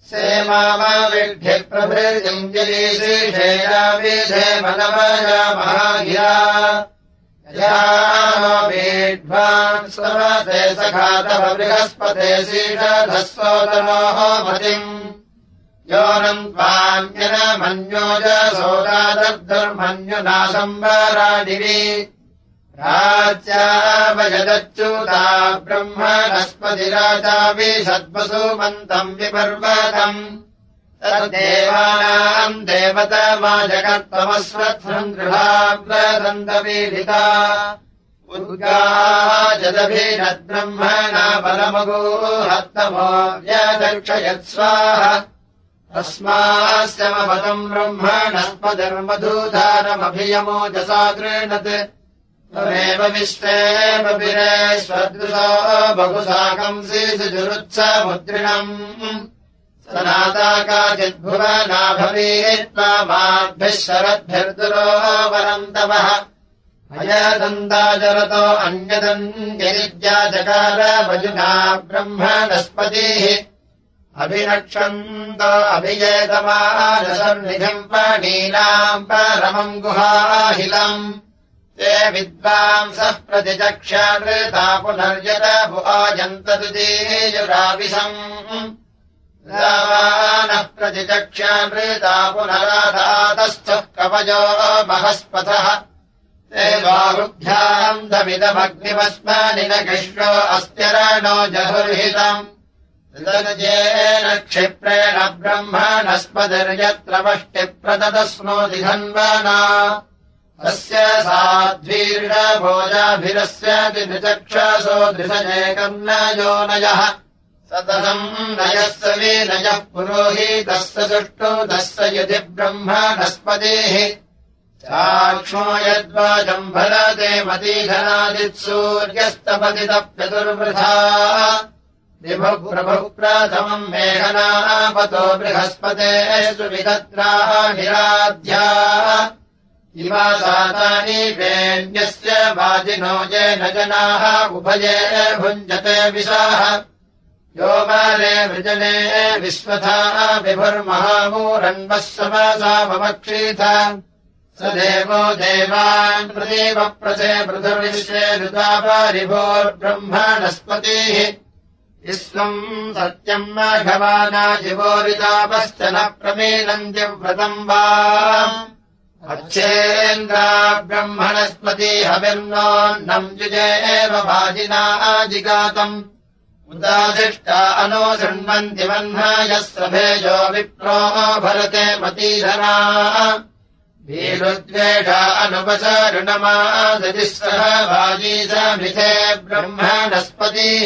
सेमाविद्धि प्रभृतिम् गिरीशीषेयाविधे मनवया महागिरा यजावीड्वान् स्वते सखातव बृहस्पते शीषधस्सोदरोः मतिम् योनम् त्वान्यनमन्योजसोदादर्धर्मन्युनाशम्बराडिवि राज्यावयदच्युता ब्रह्मणस्पतिराजावि सद्वसुमन्तम् विपर्वतम् तद्देवानाम् देवतमाजकर्तमस्वत्सम् दृढाव्रदन्तपीडिता उद्गाजदभिनद्ब्रह्मणा बलमगूहत्तमोऽव्यदक्षयत्स्वाह तस्मास्यमपदम् ब्रह्मणस्पतिर्मधुधारमभियमोजसा गृह्णत् त्वमेव विश्वेव पिरे स्वदृशो बहुसाकम् श्रीसुजुरुत्समुद्रिणम् सनाता काचिद्भुवना भवेत्त्वामाद्भिः शरद्भिर्दुरो वरन्तवः अयदन्ताजरतो अन्यदन्यनिज्याचकार वजुना ब्रह्मणस्पतिः अभिरक्षन्त अभिजेतमानसन्निधिम् पाणीनाम् परमम् गुहाहिलम् ते विद्वांसः प्रतिचक्ष्याकृता पुनर्यत भुआयन्तदुदीयुराविशम् रावानः प्रतिचक्ष्याकृता पुनराधातस्थः कवयो महस्पथः ते बाहुभ्याम् दमिदमग्निमस्मानि न कृष्णो अस्त्यरणो जहुर्हितम् तदजेन क्षिप्रेण ब्रह्मणस्पतिर्यत्र वष्टिप्रददस्नोति धन्वना तस्य साध्वीर्षभोजाभिरस्याति नृचक्षसो दृशजेकर्णयोनयः सततम् नयः सविनयः पुरोहितस्य सुष्ठुतस्य युधि ब्रह्मणस्पतिः चाक्ष्मो यद्वाजम् भरते मतीधनादित्सूर्यस्तपतितप्यतुर्वृथा विभुप्रभुः प्रथमम् मेघनापतो बृहस्पतेषु विदत्राहिराध्या इमा सातानि वेण्यस्य वाजिनो येन जनाः उभये भुञ्जते विशाः यो मारे वृजने विश्वथा विभुर्महामूरन्वः समसामक्षीथ स देवो देवान् प्रदेव प्रसे पृथुर्विश्वे ऋतापरिभोर्ब्रह्मणस्पतिः विश्वम् सत्यम् माघवानाजिवोरितापश्च न प्रमीनन्ति व्रतम् वा अच्छेन्द्रा ब्रह्मणस्पति हविर्नोन्नम् युजेव वाजिना जिगातम् उदाधिष्टा अनो शृण्वन्ति वह्नायः सभेजो विप्रो भरते मतीधना वीरुद्वेषा अनुपसरुणमादतिस्सह वाजी समिथे ब्रह्मणस्पतिः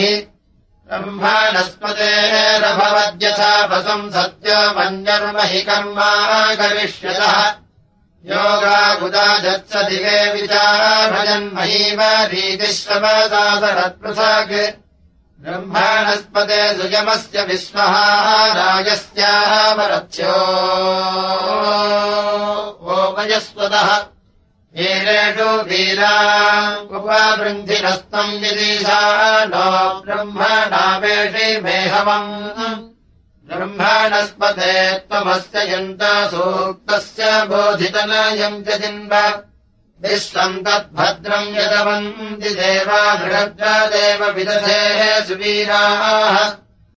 ब्रह्मणस्पतेरभवद्यथा वसम् सत्यमन्यर्महि कर्मा करिष्यतः योगाबुदाजत्स दिवे विचारभजन्महीव रीतिश्रमसादरत्पृथक् ब्रह्मणस्पते सुयमस्य विश्वः राजस्यावरथ्यो वोमयस्वतः वीरेषु वीरा उपबृन्धिनस्तम् विदिशा नो ब्रह्मणावेषि मेहवम् ब्रह्मणस्पते त्वमस्य यन्त सूक्तस्य बोधितनयम् च जिन्व विश्वम् तद्भद्रम् यदवन्ति देवा बृहद्रदेव विदधेः सुवीराः